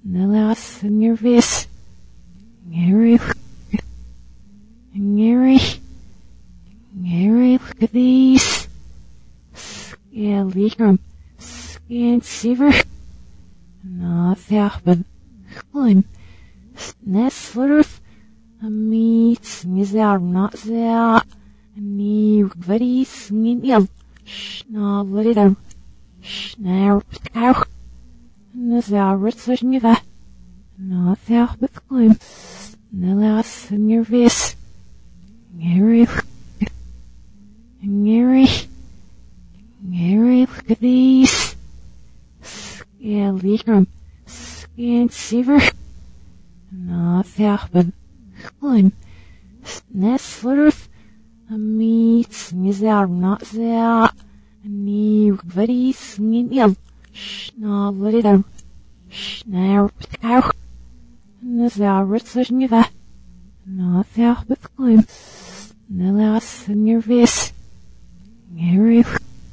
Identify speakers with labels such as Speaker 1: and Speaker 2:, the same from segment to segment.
Speaker 1: Nelas in your vis. Ngeri. Look at these. Skelikrum. Skin siver. Nathachben. Chlim. Neslerf. A meat. Nizar not there. Ni very snil. Schnabler. Schnarp. Cow. Nizar ritzniva. Nathachben. Chlim. Nelas in your vis. Ngeri, look at these. Skelikrum. Skin siver. Nathachben. Chlim. Neslerf. A meat. Nizar not there. Ni very snil. Schnabler. Schnarp. Cow. Nizar ritzniva. Nathachben. Chlim. Nelas in your vis. Ngeri,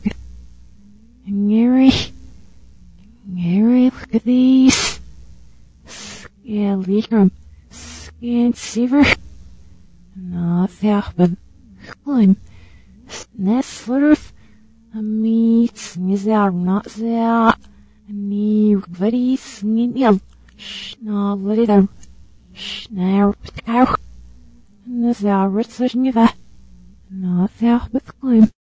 Speaker 1: look at these. Skelikrum. Skin siver. Nathachben. Chlim. Neslerf. A meat. Nizar not there. Ni very snil. Schnabler. Schnarp. Cow. Nizar ritzniva. Nathachben. Chlim.